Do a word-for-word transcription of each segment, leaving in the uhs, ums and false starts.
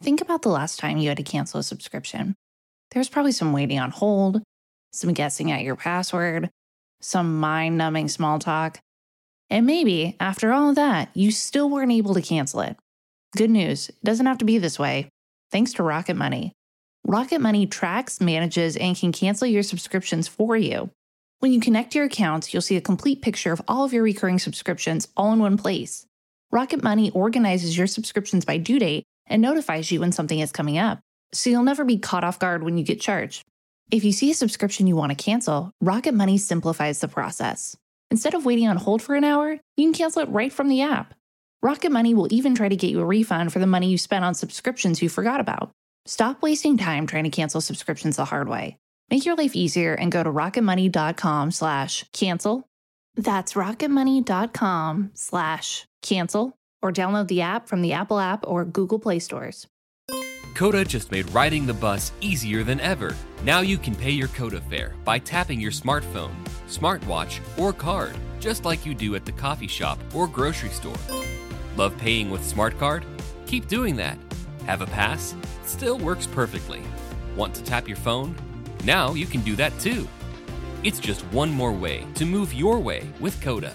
Think about the last time you had to cancel a subscription. There was probably some waiting on hold, some guessing at your password, some mind-numbing small talk. And maybe, after all of that, you still weren't able to cancel it. Good news, it doesn't have to be this way. Thanks to Rocket Money. Rocket Money tracks, manages, and can cancel your subscriptions for you. When you connect your accounts, you'll see a complete picture of all of your recurring subscriptions all in one place. Rocket Money organizes your subscriptions by due date and notifies you when something is coming up, so you'll never be caught off guard when you get charged. If you see a subscription you want to cancel, Rocket Money simplifies the process. Instead of waiting on hold for an hour, you can cancel it right from the app. Rocket Money will even try to get you a refund for the money you spent on subscriptions you forgot about. Stop wasting time trying to cancel subscriptions the hard way. Make your life easier and go to rocketmoney.com slash cancel. That's rocketmoney.com slash cancel, or download the app from the Apple app or Google Play stores. Coda just made riding the bus easier than ever. Now you can pay your Coda fare by tapping your smartphone, smartwatch, or card, just like you do at the coffee shop or grocery store. Love paying with SmartCard? Keep doing that. Have a pass? Still works perfectly. Want to tap your phone? Now you can do that too. It's just one more way to move your way with Coda.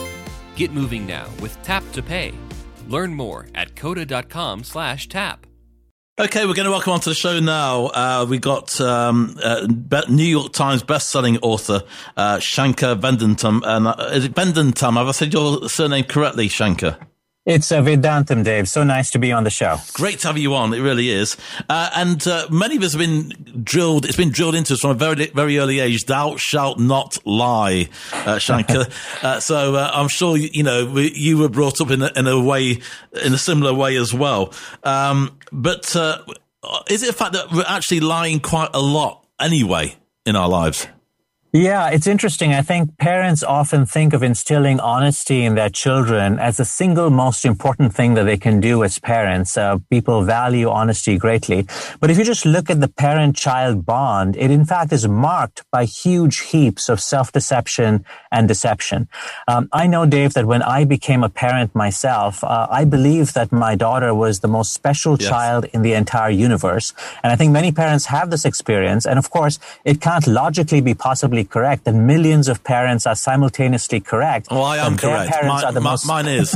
Get moving now with Tap to Pay. Learn more at coda.com slash tap. Okay, we're going to welcome onto the show now. Uh, we got um, uh, New York Times best-selling author uh, Shankar Vedantam. And uh, is it Vedantam? Have I said your surname correctly, Shankar? It's uh, Vedantam, Dave. So nice to be on the show. Great to have you on. It really is. Uh, and uh, many of us have been drilled, it's been drilled into us from a very, very early age. Thou shalt not lie, uh, Shankar. uh, so uh, I'm sure, you know, we, you were brought up in a, in a way, in a similar way as well. Um, but uh, is it a fact that we're actually lying quite a lot anyway in our lives? Yeah, it's interesting. I think parents often think of instilling honesty in their children as the single most important thing that they can do as parents. Uh, people value honesty greatly. But if you just look at the parent-child bond, it in fact is marked by huge heaps of self-deception and deception. Um, I know, Dave, that when I became a parent myself, uh, I believed that my daughter was the most special yes. child in the entire universe. And I think many parents have this experience. And of course, it can't logically be possibly correct, and millions of parents are simultaneously correct. Oh, I am correct. Parents my, are the my, most... Mine is.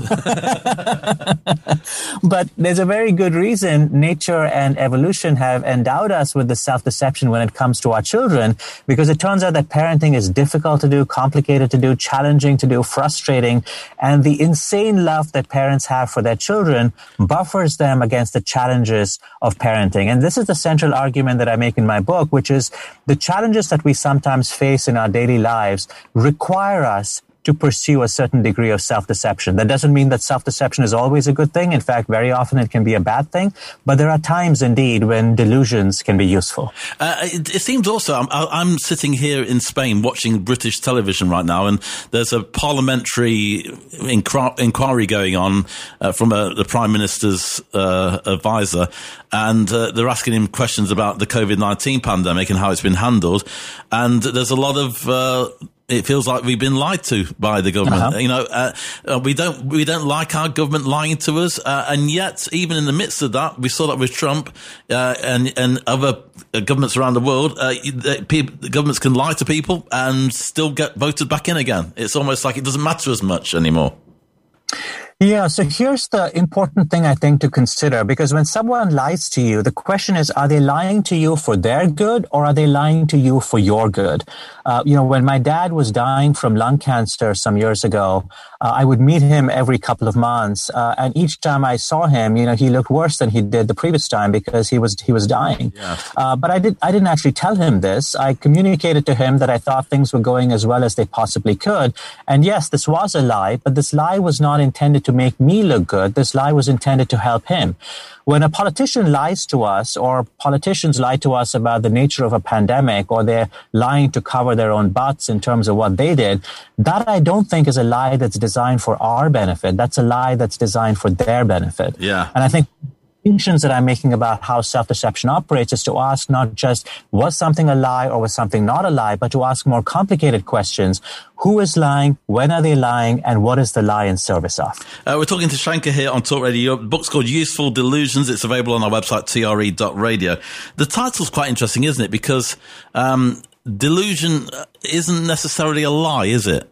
But there's a very good reason nature and evolution have endowed us with the self-deception when it comes to our children, because it turns out that parenting is difficult to do, complicated to do, challenging to do, frustrating, and the insane love that parents have for their children buffers them against the challenges of parenting. And this is the central argument that I make in my book, which is the challenges that we sometimes face in our daily lives require us to pursue a certain degree of self-deception. That doesn't mean that self-deception is always a good thing. In fact, very often it can be a bad thing. But there are times, indeed, when delusions can be useful. Uh, it, it seems also, I'm, I'm sitting here in Spain watching British television right now, and there's a parliamentary inqu- inquiry going on uh, from a, the Prime Minister's uh, advisor, and uh, they're asking him questions about the covid nineteen pandemic and how it's been handled. And there's a lot of... Uh, It feels like we've been lied to by the government. Uh-huh. You know, uh, uh, we don't we don't like our government lying to us, uh, and yet, even in the midst of that, we saw that with Trump uh, and and other governments around the world. Uh, the, people, the governments can lie to people and still get voted back in again. It's almost like it doesn't matter as much anymore. Yeah, so here's the important thing I think to consider, because when someone lies to you, the question is, are they lying to you for their good, or are they lying to you for your good? Uh, you know, when my dad was dying from lung cancer some years ago, uh, I would meet him every couple of months. Uh, and each time I saw him, you know, he looked worse than he did the previous time because he was, he was dying. Yeah. Uh, but I did, I didn't actually tell him this. I communicated to him that I thought things were going as well as they possibly could. And yes, this was a lie, but this lie was not intended to make me look good. This lie was intended to help him. When a politician lies to us, or politicians lie to us about the nature of a pandemic, or they're lying to cover their own butts in terms of what they did, that I don't think is a lie that's designed for our benefit. That's a lie that's designed for their benefit. Yeah. And I think distinctions that I'm making about how self-deception operates is to ask not just was something a lie or was something not a lie, but to ask more complicated questions. Who is lying? When are they lying? And what is the lie in service of? Uh, we're talking to Shankar here on Talk Radio. Your book's called Useful Delusions. It's available on our website, T R E dot radio. The title's quite interesting, isn't it? Because um, delusion isn't necessarily a lie, is it?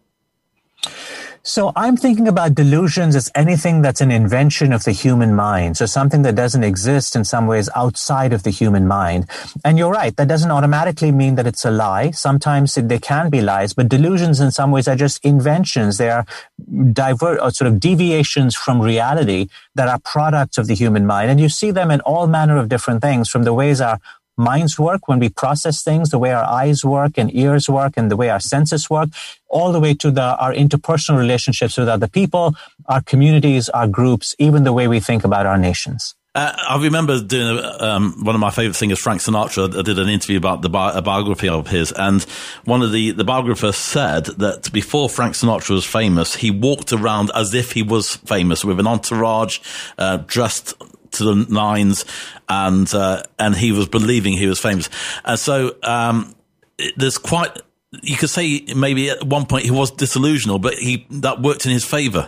So I'm thinking about delusions as anything that's an invention of the human mind. So something that doesn't exist in some ways outside of the human mind. And you're right, that doesn't automatically mean that it's a lie. Sometimes they can be lies, but delusions in some ways are just inventions. They are divert or sort of deviations from reality that are products of the human mind. And you see them in all manner of different things, from the ways our minds work when we process things, the way our eyes work and ears work and the way our senses work, all the way to the, our interpersonal relationships with other people, our communities, our groups, even the way we think about our nations. Uh, I remember doing a, um, one of my favorite singers, Frank Sinatra. I did an interview about the bi- a biography of his, and one of the, the biographers said that before Frank Sinatra was famous, he walked around as if he was famous with an entourage, uh, dressed to the nines, and uh, and he was believing he was famous. And so um, there's quite, you could say maybe at one point he was disillusional, but he that worked in his favor.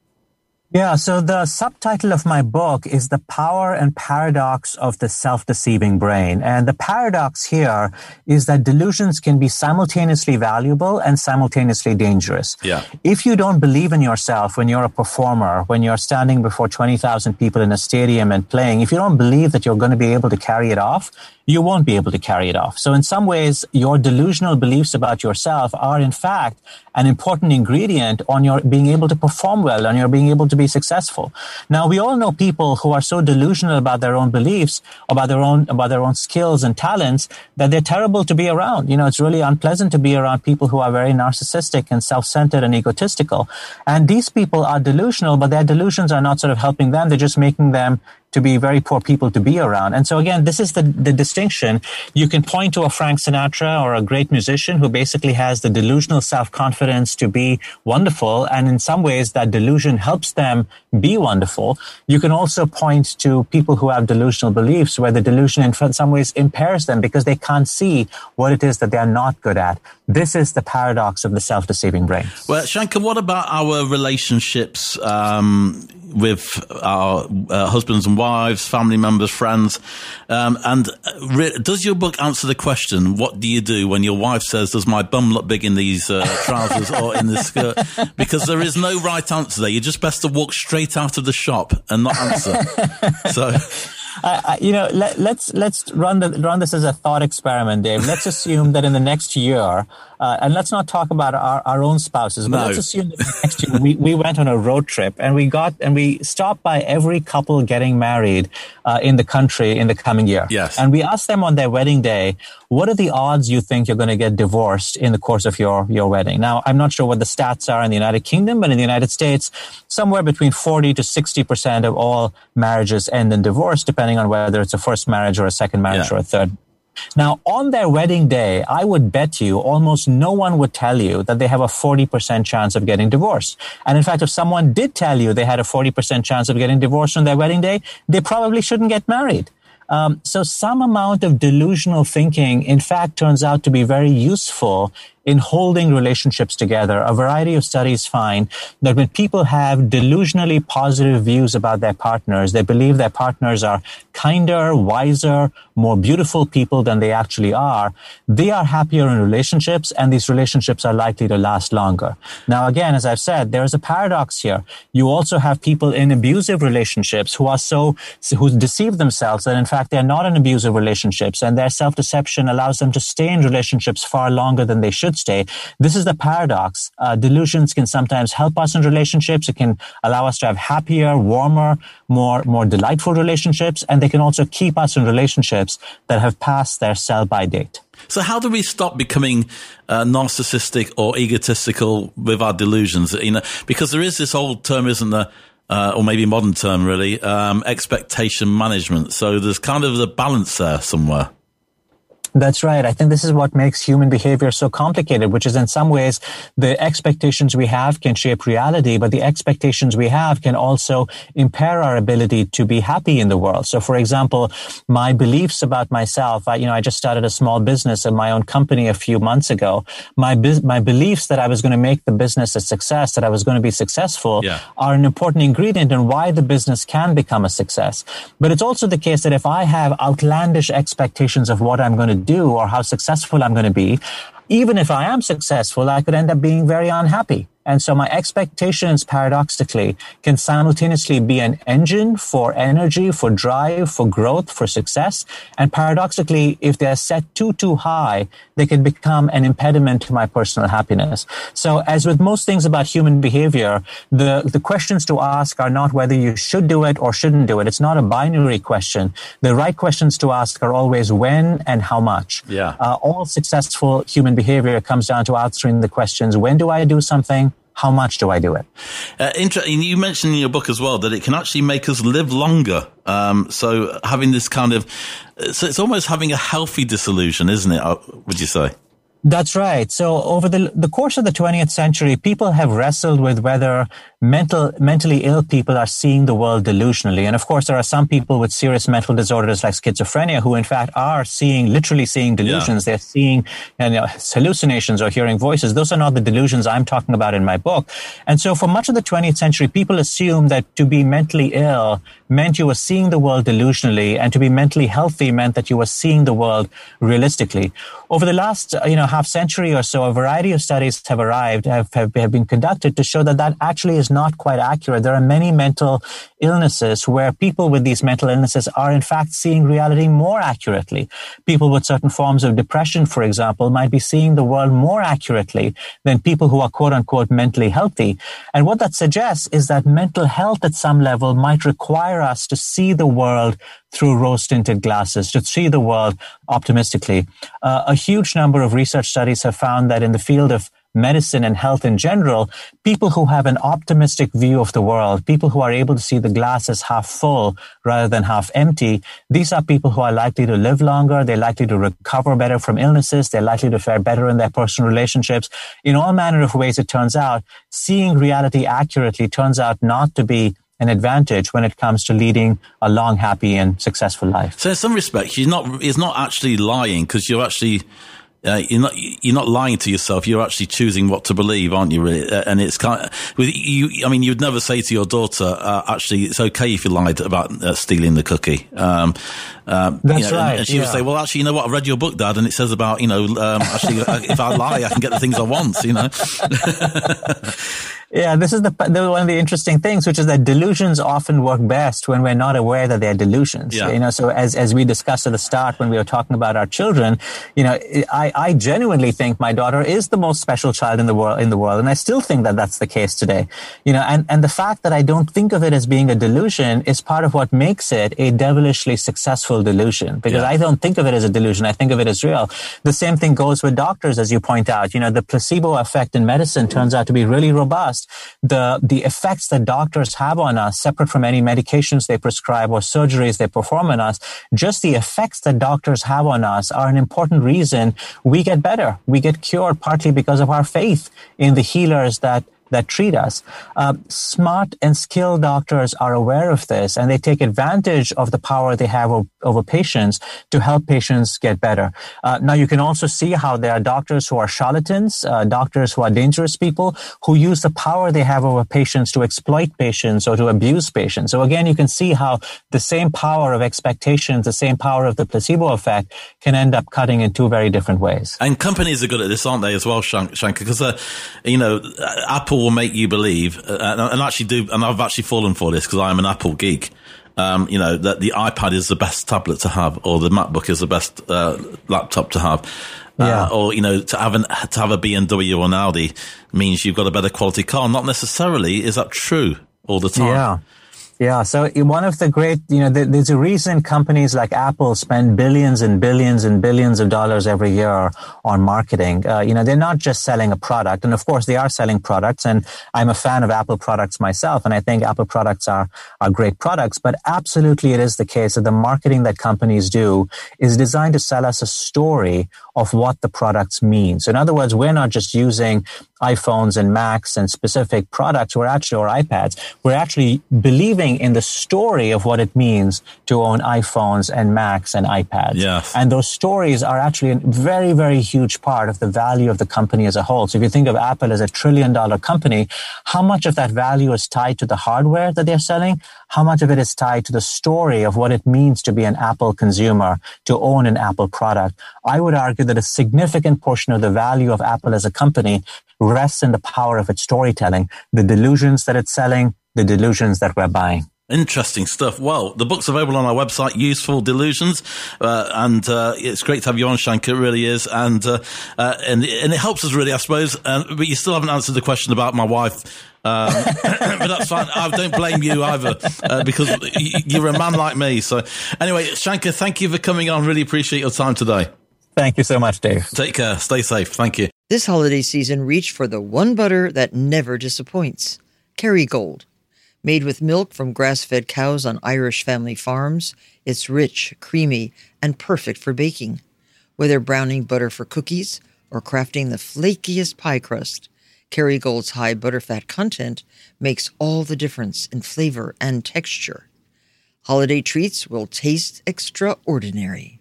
Yeah, so the subtitle of my book is The Power and Paradox of the Self-Deceiving Brain. And the paradox here is that delusions can be simultaneously valuable and simultaneously dangerous. Yeah. If you don't believe in yourself when you're a performer, when you're standing before twenty thousand people in a stadium and playing, if you don't believe that you're going to be able to carry it off, you won't be able to carry it off. So in some ways, your delusional beliefs about yourself are in fact an important ingredient on your being able to perform well, on your being able to be successful. Now, we all know people who are so delusional about their own beliefs, about their own, about their own skills and talents, that they're terrible to be around. You know, it's really unpleasant to be around people who are very narcissistic and self-centered and egotistical. And these people are delusional, but their delusions are not sort of helping them. They're just making them to be very poor people to be around. And so again, this is the, the distinction. You can point to a Frank Sinatra or a great musician who basically has the delusional self-confidence to be wonderful. And in some ways, that delusion helps them be wonderful. You can also point to people who have delusional beliefs where the delusion in some ways impairs them because they can't see what it is that they are not good at. This is the paradox of the self-deceiving brain. Well, Shankar, what about our relationships um, with our uh, husbands and wives, family members, friends? Um, and re- does your book answer the question, what do you do when your wife says, does my bum look big in these uh, trousers or in this skirt? Because there is no right answer there. You're just best to walk straight out of the shop and not answer. So... Uh, you know, let, let's let's run the, run this as a thought experiment, Dave. Let's assume that in the next year, uh, and let's not talk about our, our own spouses, but no. let's assume that in the next year we, we went on a road trip and we got and we stopped by every couple getting married uh, in the country in the coming year. Yes. And we asked them on their wedding day, what are the odds you think you're going to get divorced in the course of your, your wedding? Now, I'm not sure what the stats are in the United Kingdom, but in the United States, somewhere between forty to sixty percent of all marriages end in divorce, depending on whether it's a first marriage or a second marriage yeah. or a third. Now, on their wedding day, I would bet you almost no one would tell you that they have a forty percent chance of getting divorced. And in fact, if someone did tell you they had a forty percent chance of getting divorced on their wedding day, they probably shouldn't get married. Um, so some amount of delusional thinking, in fact, turns out to be very useful in holding relationships together. A variety of studies find that when people have delusionally positive views about their partners, they believe their partners are kinder, wiser, more beautiful people than they actually are, they are happier in relationships, and these relationships are likely to last longer. Now, again, as I've said, there is a paradox here. You also have people in abusive relationships who are so, who deceive themselves that, in fact, they're not in abusive relationships, and their self-deception allows them to stay in relationships far longer than they should stay. This is the paradox. Uh, delusions can sometimes help us in relationships. It can allow us to have happier, warmer, more, more delightful relationships, and they can also keep us in relationships that have passed their sell-by date. So how do we stop becoming uh, narcissistic or egotistical with our delusions? You know, because there is this old term, isn't there? Uh, or maybe modern term, really, um, expectation management. So there's kind of the balance there somewhere. That's right. I think this is what makes human behavior so complicated, which is in some ways the expectations we have can shape reality, but the expectations we have can also impair our ability to be happy in the world. So, for example, my beliefs about myself, I, you know, I just started a small business in my own company a few months ago. My my beliefs that I was going to make the business a success, that I was going to be successful, yeah. are an important ingredient in why the business can become a success. But it's also the case that if I have outlandish expectations of what I'm going to do or how successful I'm going to be, even if I am successful, I could end up being very unhappy. And so my expectations, paradoxically, can simultaneously be an engine for energy, for drive, for growth, for success. And paradoxically, if they're set too, too high, they can become an impediment to my personal happiness. So as with most things about human behavior, the, the questions to ask are not whether you should do it or shouldn't do it. It's not a binary question. The right questions to ask are always when and how much. Yeah. Uh, all successful human behavior comes down to answering the questions, when do I do something? How much do I do it? Uh, interesting. You mentioned in your book as well that it can actually make us live longer. Um, so having this kind of, so it's almost having a healthy disillusion, isn't it? Would you say? That's right. So over the the course of the twentieth century, people have wrestled with whether mental mentally ill people are seeing the world delusionally. And of course, there are some people with serious mental disorders like schizophrenia who in fact are seeing, literally seeing delusions. Yeah. They're seeing you know, hallucinations or hearing voices. Those are not the delusions I'm talking about in my book. And so for much of the twentieth century, people assumed that to be mentally ill meant you were seeing the world delusionally, and to be mentally healthy meant that you were seeing the world realistically. Over the last, you know, half century or so, a variety of studies have arrived, have, have, have been conducted to show that that actually is not quite accurate. There are many mental illnesses where people with these mental illnesses are in fact seeing reality more accurately. People with certain forms of depression, for example, might be seeing the world more accurately than people who are quote unquote mentally healthy. And what that suggests is that mental health at some level might require us to see the world through rose-tinted glasses, to see the world optimistically. Uh, a huge number of research studies have found that in the field of medicine and health in general, people who have an optimistic view of the world, people who are able to see the glass as half full rather than half empty, these are people who are likely to live longer, they're likely to recover better from illnesses, they're likely to fare better in their personal relationships. In all manner of ways, it turns out, seeing reality accurately turns out not to be an advantage when it comes to leading a long, happy, and successful life. So in some respects, you're not, it's not actually lying, because you're actually, uh, you're not, you're not lying to yourself. You're actually choosing what to believe, aren't you? Really? Uh, and it's kind of, with you, I mean, you'd never say to your daughter, uh, actually, it's okay if you lied about uh, stealing the cookie. Um, um, That's you know, right. And, and she yeah. would say, well, actually, you know what? I read your book, Dad, and it says about, you know, um, actually, if I lie, I can get the things I want, you know? Yeah, this is the, the one of the interesting things, which is that delusions often work best when we're not aware that they're delusions. Yeah. You know, so as as we discussed at the start when we were talking about our children, you know, I, I genuinely think my daughter is the most special child in the world in the world, and I still think that that's the case today. You know, and and the fact that I don't think of it as being a delusion is part of what makes it a devilishly successful delusion, because yeah. I don't think of it as a delusion. I think of it as real. The same thing goes with doctors, as you point out. You know, the placebo effect in medicine turns out to be really robust. The the effects that doctors have on us, separate from any medications they prescribe or surgeries they perform on us, just the effects that doctors have on us are an important reason we get better. We get cured partly because of our faith in the healers that that treat us. Uh, smart and skilled doctors are aware of this, and they take advantage of the power they have over, over patients to help patients get better. Uh, now, you can also see how there are doctors who are charlatans, uh, doctors who are dangerous people, who use the power they have over patients to exploit patients or to abuse patients. So again, you can see how the same power of expectations, the same power of the placebo effect can end up cutting in two very different ways. And companies are good at this, aren't they, as well, Shankar? Because, uh, you know, Apple will make you believe, uh, and, and actually do, and I've actually fallen for this because I am an Apple geek, um, you know, that the iPad is the best tablet to have, or the MacBook is the best uh, laptop to have. Uh, yeah. Or, you know, to have an, to have a B M W or an Audi means you've got a better quality car. Not necessarily is that true all the time. Yeah. Yeah, so one of the great, you know, there's a reason companies like Apple spend billions and billions and billions of dollars every year on marketing. Uh, you know, they're not just selling a product. And of course, they are selling products. And I'm a fan of Apple products myself. And I think Apple products are, are great products. But absolutely, it is the case that the marketing that companies do is designed to sell us a story of what the products mean. So in other words, we're not just using iPhones and Macs and specific products. We're actually, or iPads, we're actually believing in the story of what it means to own iPhones and Macs and iPads. Yes. And those stories are actually a very, very huge part of the value of the company as a whole. So if you think of Apple as a trillion dollar company, how much of that value is tied to the hardware that they're selling? How much of it is tied to the story of what it means to be an Apple consumer, to own an Apple product? I would argue that a significant portion of the value of Apple as a company rests in the power of its storytelling, the delusions that it's selling, the delusions that we're buying. Interesting stuff. Well, the book's available on our website, Useful Delusions, uh, and uh, it's great to have you on, Shankar. It really is, and uh, uh, and and it helps us really, I suppose. Uh, but you still haven't answered the question about my wife. Um, but that's fine. I don't blame you either, uh, because you're a man like me. So, anyway, Shankar, thank you for coming on. Really appreciate your time today. Thank you so much, Dave. Take care. Stay safe. Thank you. This holiday season, reach for the one butter that never disappoints. Kerrygold. Made with milk from grass-fed cows on Irish family farms, it's rich, creamy, and perfect for baking. Whether browning butter for cookies or crafting the flakiest pie crust, Kerrygold's high butterfat content makes all the difference in flavor and texture. Holiday treats will taste extraordinary.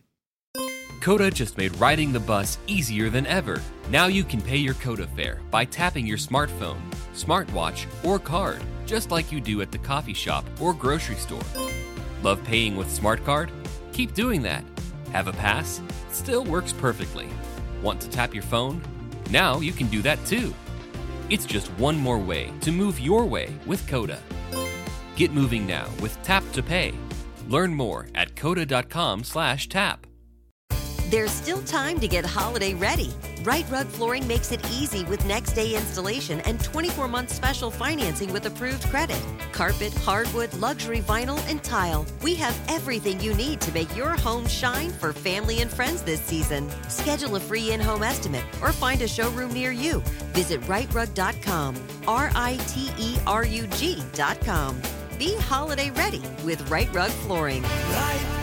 Coda just made riding the bus easier than ever. Now you can pay your Coda fare by tapping your smartphone, smartwatch, or card, just like you do at the coffee shop or grocery store. Love paying with Smart Card? Keep doing that. Have a pass? Still works perfectly. Want to tap your phone? Now you can do that too. It's just one more way to move your way with Coda. Get moving now with Tap to Pay. Learn more at coda.com slash tap. There's still time to get holiday ready. Right Rug Flooring makes it easy with next day installation and twenty-four month special financing with approved credit. Carpet, hardwood, luxury vinyl, and tile. We have everything you need to make your home shine for family and friends this season. Schedule a free in-home estimate or find a showroom near you. Visit right rug dot com, R I T E R U G dot com. Be holiday ready with Right Rug Flooring. Right.